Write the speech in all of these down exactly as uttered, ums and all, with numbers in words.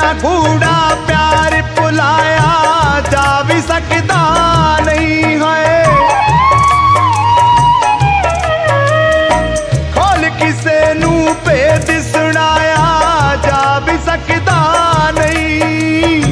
ਇੰਨਾ ਗੂੜਾ ਪਿਆਰ ਭੁਲਾਇਆ ਜਾ ਵੀ ਸਕਦਾ ਨਹੀਂ ਹੈ। ਖੋਲ ਕਿਸੇ ਨੂੰ ਭੇਦ ਸੁਣਾਇਆ ਜਾ ਵੀ ਸਕਦਾ ਨਹੀਂ।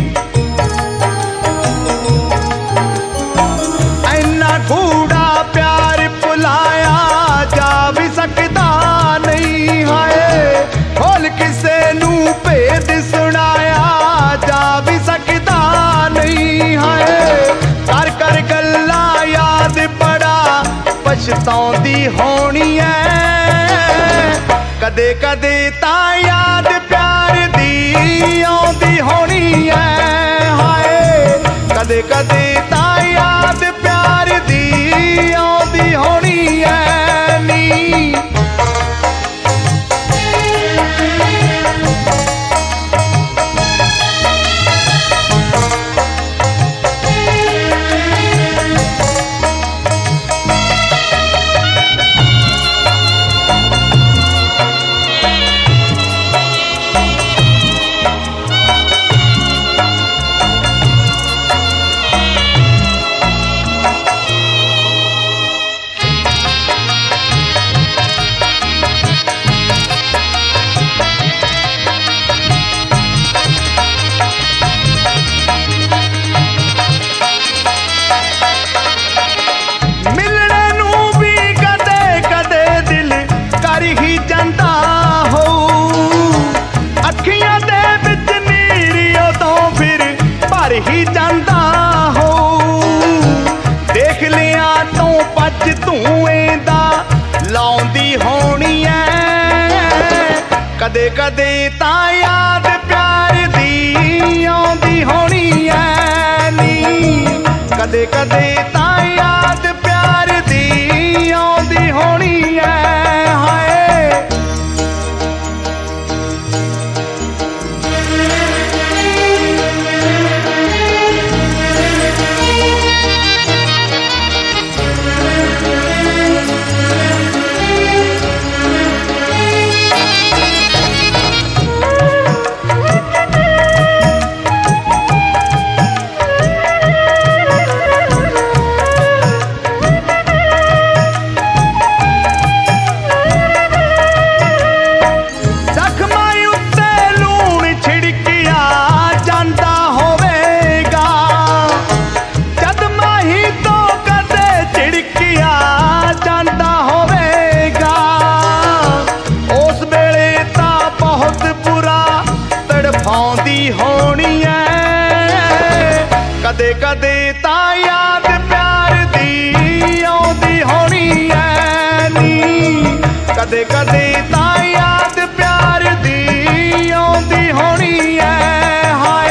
ਇੰਨਾ ਗੂੜਾ ਪਿਆਰ ਭੁਲਾਇਆ ਜਾ ਵੀ ਸਕਦਾ ਨਹੀਂ ਹੈ। ਖੋਲ ਕਿਸੇ ਨੂੰ ਭੇਦ ਸੁਣਾਇਆ ਜਾ ਵੀ ਸਕਦਾ ਨਹੀਂ ਹੈ। ਕਰ ਕਰ ਗੱਲਾਂ ਯਾਦ ਬੜਾ ਪਛਤਾਉਂਦੀ ਹੋਣੀ ਐ। ਕਦੇ ਕਦੇ ਤਾਂ ਯਾਦ ਪਿਆਰ ਦੀ ਆਉਂਦੀ ਹੋਣੀ ਐ ਹਾਏ। ਕਦੇ ਕਦੇ ਤਾਂ ਯਾਦ ਪਿਆਰ ਦੀ ਆਉਂਦੀ ਹੋਣੀ ਐ ਨੀ। ਹੀ ਜਾਂਦਾ ਹੋ ਦੇਖ ਲਿਆ ਤੋਂ ਪੱਜ ਧੂਏ ਦਾ ਲਾਉਂਦੀ ਹੋਣੀ ਐ। ਕਦੇ ਕਦੇ ਤਾਂ ਯਾਦ ਪਿਆਰ ਦੀ ਆਉਂਦੀ ਹੋਣੀ ਐ ਨੀ। ਕਦੇ ਕਦੇ ਤਾਂ ਯਾਦ ਪਿਆਰ ਦੀ ਆਉਂਦੀ ਹੋਣੀ ਐ ਹਾਏ। ਹੋਣੀ ਐ ਕਦੇ ਕਦੇ ਤਾਂ ਯਾਦ ਪਿਆਰ ਦੀ ਆਉਂਦੀ ਹੋਣੀ ਐ ਨੀ। ਕਦੇ ਕਦੇ ਤਾਂ ਯਾਦ ਪਿਆਰ ਦੀ ਆਉਂਦੀ ਹੋਣੀ ਐ ਹਾਏ।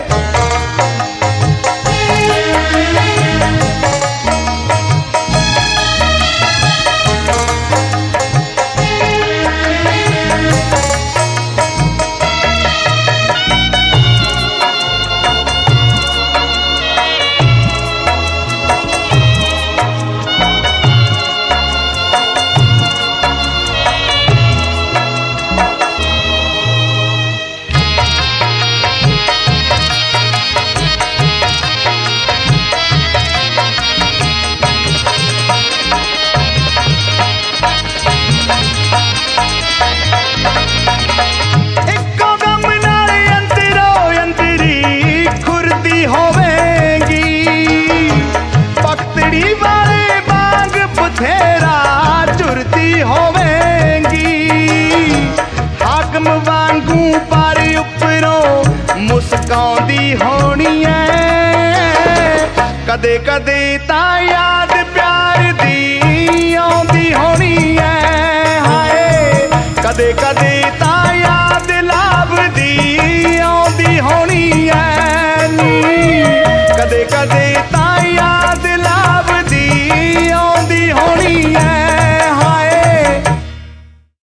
ਵਾਂਗੂ ਪਰ ਉੱਪਰੋਂ ਮੁਸਕਾਉਂਦੀ ਹੋਣੀ ਐ। ਕਦੇ ਕਦੇ ਤਾਂ ਯਾਦ ਪਿਆਰ ਦੀ ਆਉਂਦੀ ਹੋਣੀ ਐ ਹਾਏ। ਕਦੇ ਕਦੇ ਤਾਂ ਯਾਦ ਲੱਭਦੀ ਆਉਂਦੀ ਹੋਣੀ ਐ ਨੀ। ਕਦੇ ਕਦੇ ਤਾਂ ਯਾਦ